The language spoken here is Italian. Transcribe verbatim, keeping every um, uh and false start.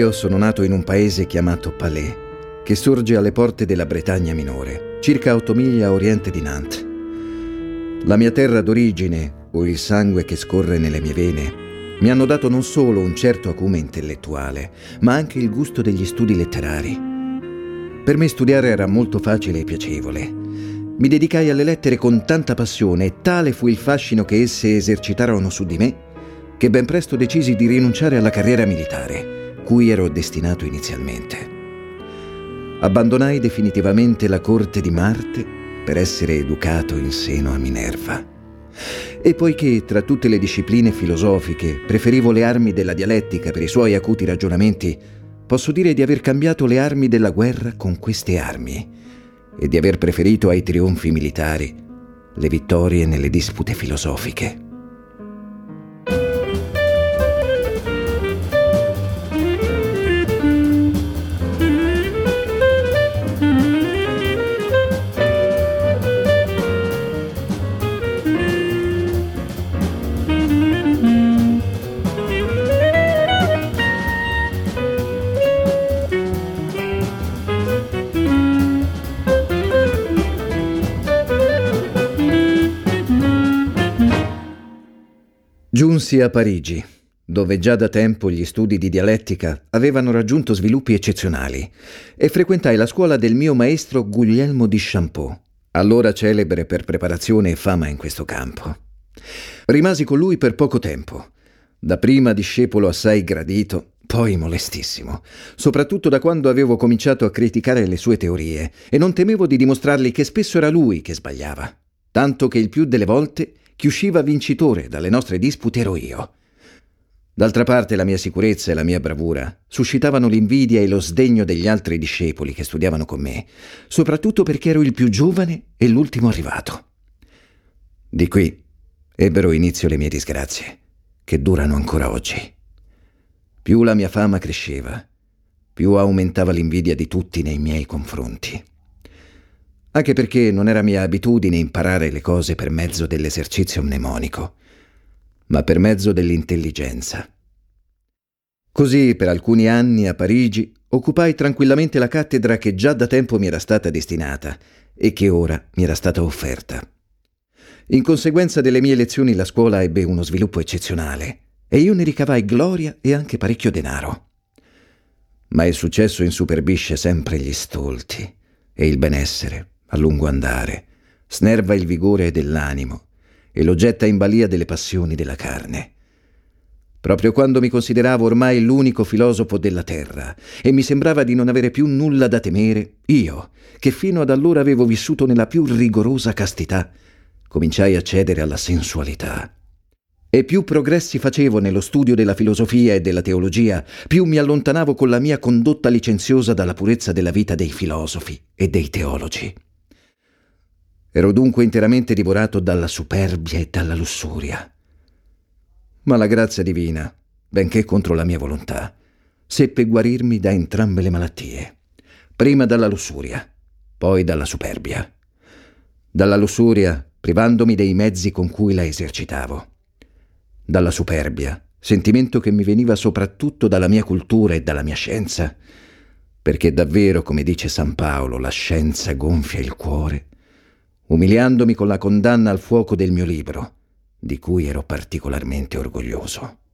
Io sono nato in un paese chiamato Palais, che sorge alle porte della Bretagna minore, circa otto miglia a oriente di Nantes. La mia terra d'origine, o il sangue che scorre nelle mie vene, mi hanno dato non solo un certo acume intellettuale, ma anche il gusto degli studi letterari. Per me studiare era molto facile e piacevole. Mi dedicai alle lettere con tanta passione e tale fu il fascino che esse esercitarono su di me, che ben presto decisi di rinunciare alla carriera militare, cui ero destinato inizialmente. Abbandonai definitivamente la corte di Marte per essere educato in seno a Minerva. E poiché tra tutte le discipline filosofiche preferivo le armi della dialettica per i suoi acuti ragionamenti, posso dire di aver cambiato le armi della guerra con queste armi e di aver preferito ai trionfi militari le vittorie nelle dispute filosofiche. Giunsi a Parigi, dove già da tempo gli studi di dialettica avevano raggiunto sviluppi eccezionali, e frequentai la scuola del mio maestro Guglielmo di Champeau, allora celebre per preparazione e fama in questo campo. Rimasi con lui per poco tempo, dapprima discepolo assai gradito, poi molestissimo, soprattutto da quando avevo cominciato a criticare le sue teorie e non temevo di dimostrargli che spesso era lui che sbagliava, tanto che il più delle volte chi usciva vincitore dalle nostre dispute ero io. D'altra parte la mia sicurezza e la mia bravura suscitavano l'invidia e lo sdegno degli altri discepoli che studiavano con me, soprattutto perché ero il più giovane e l'ultimo arrivato. Di qui ebbero inizio le mie disgrazie, che durano ancora oggi. Più la mia fama cresceva, più aumentava l'invidia di tutti nei miei confronti. Anche perché non era mia abitudine imparare le cose per mezzo dell'esercizio mnemonico, ma per mezzo dell'intelligenza. Così per alcuni anni a Parigi occupai tranquillamente la cattedra che già da tempo mi era stata destinata e che ora mi era stata offerta. In conseguenza delle mie lezioni la scuola ebbe uno sviluppo eccezionale e io ne ricavai gloria e anche parecchio denaro. Ma il successo insuperbisce sempre gli stolti e il benessere, a lungo andare, snerva il vigore dell'animo e lo getta in balia delle passioni della carne. Proprio quando mi consideravo ormai l'unico filosofo della terra e mi sembrava di non avere più nulla da temere, io, che fino ad allora avevo vissuto nella più rigorosa castità, cominciai a cedere alla sensualità. E più progressi facevo nello studio della filosofia e della teologia, più mi allontanavo con la mia condotta licenziosa dalla purezza della vita dei filosofi e dei teologi. Ero dunque interamente divorato dalla superbia e dalla lussuria. Ma la grazia divina, benché contro la mia volontà, seppe guarirmi da entrambe le malattie. Prima dalla lussuria, poi dalla superbia. Dalla lussuria, privandomi dei mezzi con cui la esercitavo. Dalla superbia, sentimento che mi veniva soprattutto dalla mia cultura e dalla mia scienza, perché davvero, come dice San Paolo, la scienza gonfia il cuore, umiliandomi con la condanna al fuoco del mio libro, di cui ero particolarmente orgoglioso.